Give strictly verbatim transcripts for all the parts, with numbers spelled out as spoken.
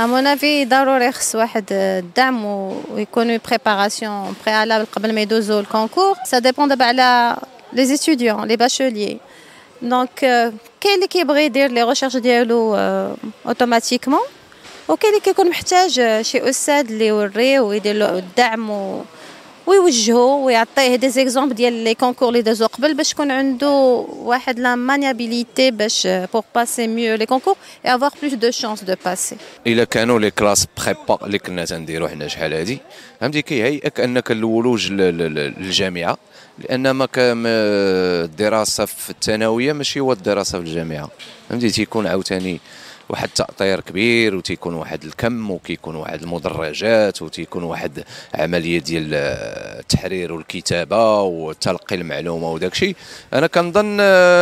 امون افي ضروري خص واحد الدعم ويكون بريباراسيون بريالابل قبل ما يدوزوا الكونكور. سا ديبون دابا على لي زيتيديون لي باشوليي. دونك كاين اللي كيبغي يدير لي ريشيرش ديالو اوتوماتيكمون، وكاين اللي كيكون محتاج شي استاذ اللي يوريه ويدير له الدعم و ويوجهو ويعطيه دي زيكزامبل ديال لي كونكور اللي دازو قبل باش يكون عنده واحد لا مانيابيليتي باش بور باسي ميو لي كونكور اي افوار بلوس دو شانس دو باسي. الا كانوا لي كلاس بريبا اللي كنا تنديرو حنا شحال هادي فهمتي كيهيئك انك الاولوج للجامعه، لان ما الدراسه في الثانويه ماشي هو الدراسه في الجامعه فهمتي. تيكون عاوتاني واحد التأطير كبير وتيكون واحد الكم وكيكون واحد المدرجات وتيكون واحد عمليه ديال التحرير والكتابه وتلقي المعلومه وداك الشيء. انا كنظن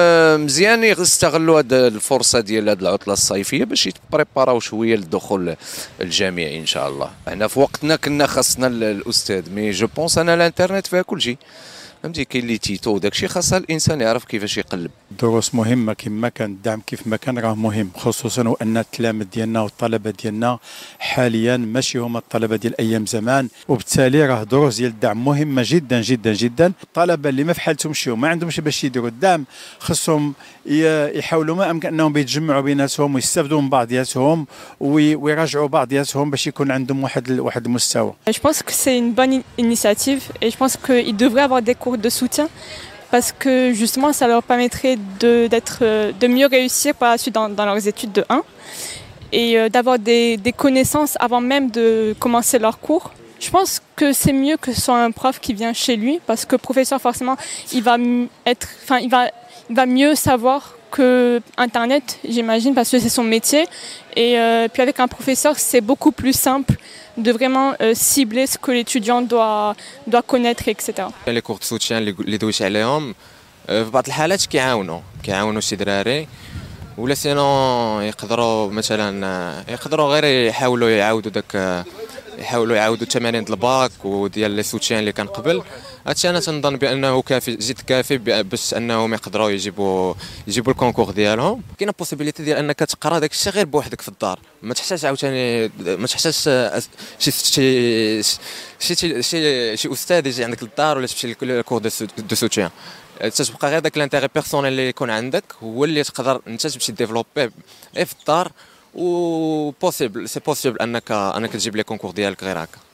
مزيان يستغلوا هذه الفرصه ديال هذه العطله الصيفيه باش يتبريباراو شويه للدخول الجامعي ان شاء الله. حنا في وقتنا كنا خاصنا الاستاذ، مي جو بونس انا الانترنت فيها كل شيء فهمتي. كاين اللي تيتو داكشي خاصها الانسان يعرف كيفاش يقلب. دروس مهمه كما كان، الدعم كيف ما كان راه مهم، خصوصا وان التلاميذ ديالنا والطلبه ديالنا حاليا ماشي هما الطلبه ديال ايام زمان، وبالتالي راه دروس ديال الدعم مهمه جدا جدا جدا. الطلبه اللي ما فحالتهمش وما عندهمش باش يديروا الدعم خصهم يحاولوا ما امكن انهم يتجمعوا بيناتهم ويستافدوا من بعضياتهم ويراجعوا بعضياتهم باش يكون عندهم واحد واحد المستوى. Je pense que c'est une bonne initiative et je pense qu'ils devraient avoir des cours de soutien parce que justement ça leur permettrait de, d'être, de mieux réussir par la suite dans, dans leurs études de un et euh, d'avoir des, des connaissances avant même de commencer leur cours. Je pense que c'est mieux que ce soit un prof qui vient chez lui parce que le professeur forcément il va être, enfin il va, il va mieux savoir que Internet, j'imagine, parce que c'est son métier. Et euh, puis avec un professeur, c'est beaucoup plus simple de vraiment euh, cibler ce que l'étudiant doit, doit connaître, et cetera. Les cours de soutien اللي دويت عليهم في بعض الحالات كيعاونوا كيعاونوا شي دراري، ولا سينو يقدروا مثلا يقدروا غير يحاولوا يعاودوا داك يحاولوا يعاودوا التمارين ديال الباك وديال لي سوتيان اللي كان قبل. هادشي انا تنظن بانه كافي، زيد كافي باش انهم يقدروا يجيبوا يجيبوا الكونكور ديالهم. كاينه بوسيبيليتي ديال انك تقرا داك الشيء غير بوحدك في الدار، ما تحتاج عاوتاني ما تحتاج شي شي شي شي شي استاذ يجي عندك للدار ولا تمشي للكور دو سوتيان. تتبقى غير داك الانتيغي بيرسونيل اللي يكون عندك هو اللي تقدر انت تمشي ديفلوبيه في الدار، و بوسيبل سي بوسيبل انك انك تجيب لي كونكور ديالك غير هكا.